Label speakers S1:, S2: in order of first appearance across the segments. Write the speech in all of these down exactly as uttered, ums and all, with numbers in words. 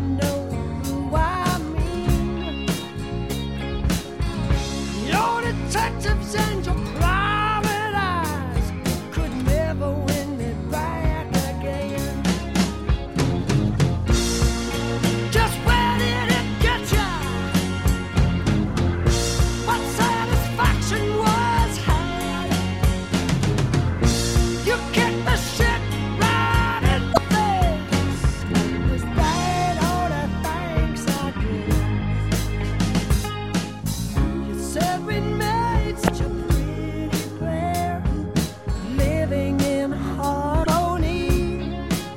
S1: know who I mean. Your detectives and your private eyes could never win me back again. Just where did it get ya? What satisfaction was had? You kicked the shit right in the face. Was that all the thanks I get? You said we made such a pretty pair, living in harmony.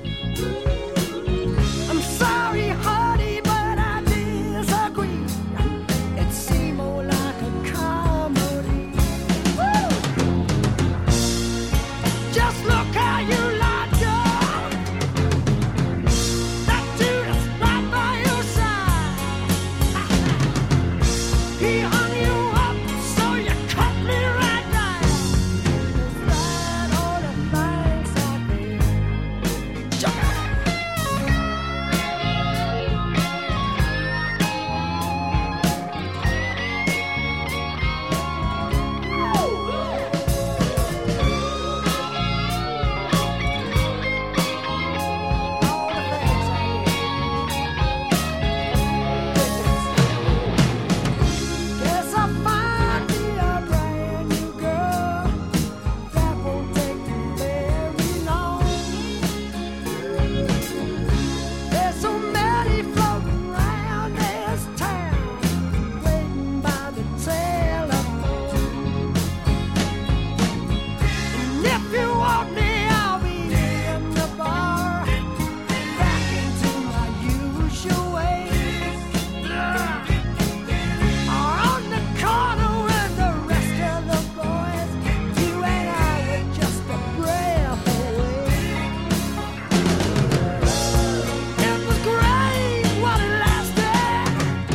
S1: I'm sorry, honey, but I disagree. It seemed more like a comedy. Woo! Just look how you lied up. That dude is right by your side. He hung you up, so you cut me right down. Is that all the thanks I get? Chuck it! Guess I'll find me a brand new girl. That won't take very long. There's so many floating around this town, waiting by the telephone. And if you want me, I'll be in the bar, back into my usual ways. Or on the corner with the rest of the boys. You and I were just a breath away. It was great while it lasted.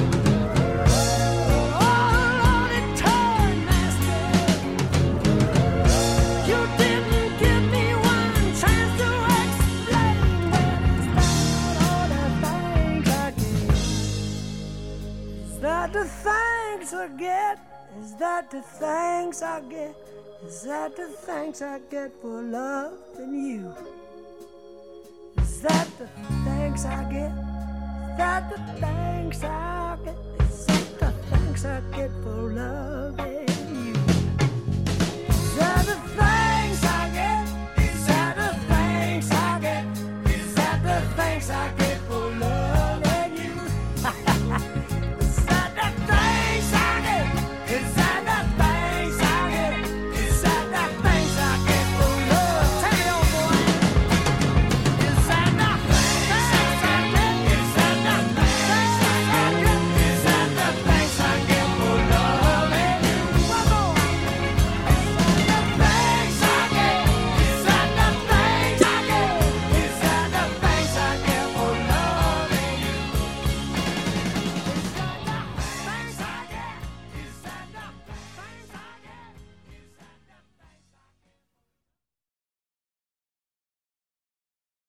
S1: Oh Lord, it turned nasty. You didn't give me one chance to explain. Well, is that the thanks I get? Is that the thanks I get? Is that the thanks I get for loving you? Is that the thanks I get? Is that the thanks I get? Is that the thanks I get for loving you? Is that the thanks